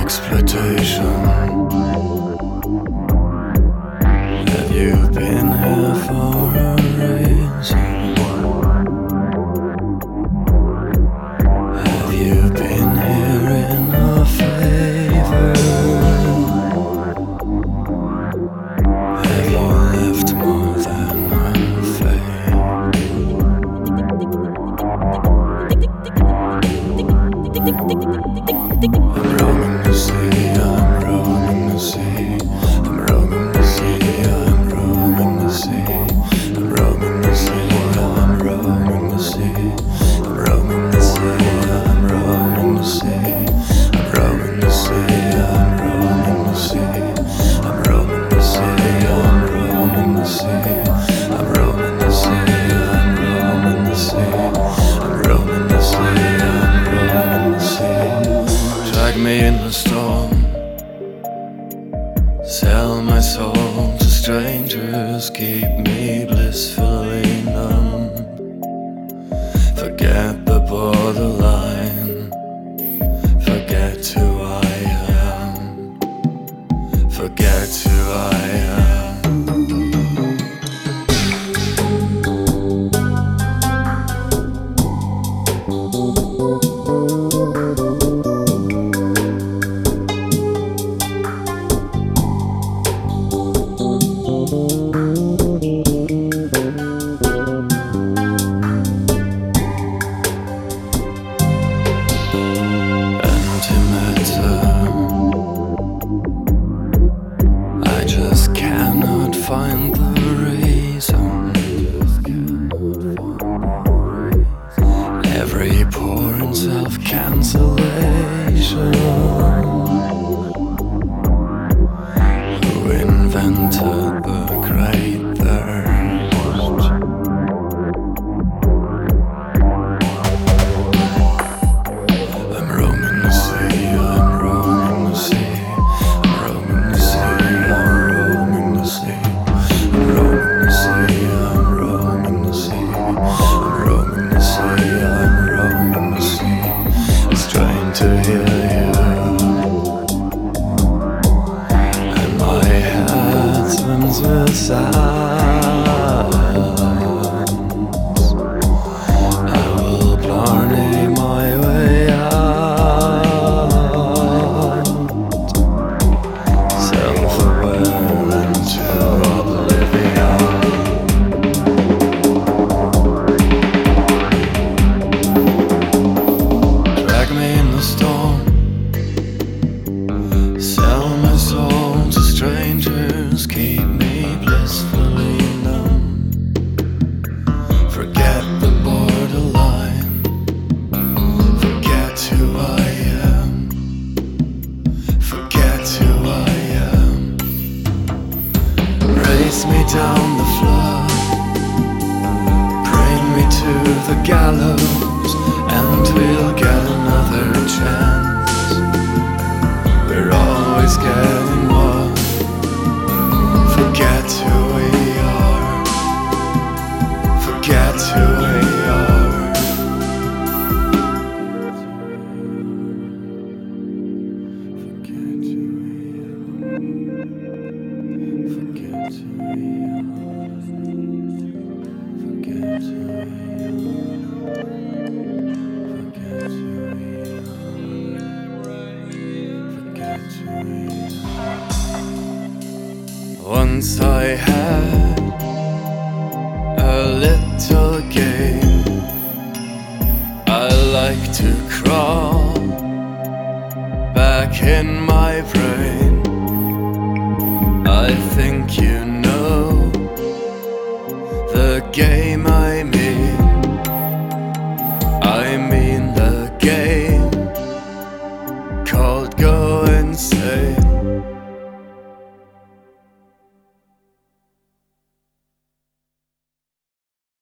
exploitation. Have you been here for a reason? Have you been here in a favor? Have you left more than a fake? I'm roaming the sea, I'm roaming the sea, I'm roaming the sea, I'm roaming the sea, I'm roaming the sea, I'm roaming the sea, I'm roaming the sea, I'm roaming the sea, I'm roaming the sea, I'm roaming the sea, I'm roaming the sea, I'm roaming the sea, I'm roaming the sea, I'm roaming the sea, I'm roaming the sea, I'm roaming the sea. Drag me in the storm, sell my soul to strangers, keep me blissfully numb. Forget the borderline, forget who I am, forget who I am. I just cannot find the reason. Every pore in self-cancellation. Who invented the great thirst? I'm roaming the sea, I'm roaming the sea, I'm roaming the sea, I'm roaming the sea, I'm roaming the sea, I'm roaming the sea, I'm roaming the sea, I'm roaming the sea. I was trying to hear you, and my head swims with silence. I will blarney my way out, self-aware into oblivion. Drag me in the storm, sell my soul to strangers, keep me blissfully numb. Forget the borderline, forget who I am, forget who I am. Race me down the flood, bring me to the gallows, and we'll get another chance. We're always getting one. Forget who we are, forget who we are. Forget who we are, forget who we are, forget who we are, forget who we are. Once I had a little game. I like to crawl back in my brain. I think you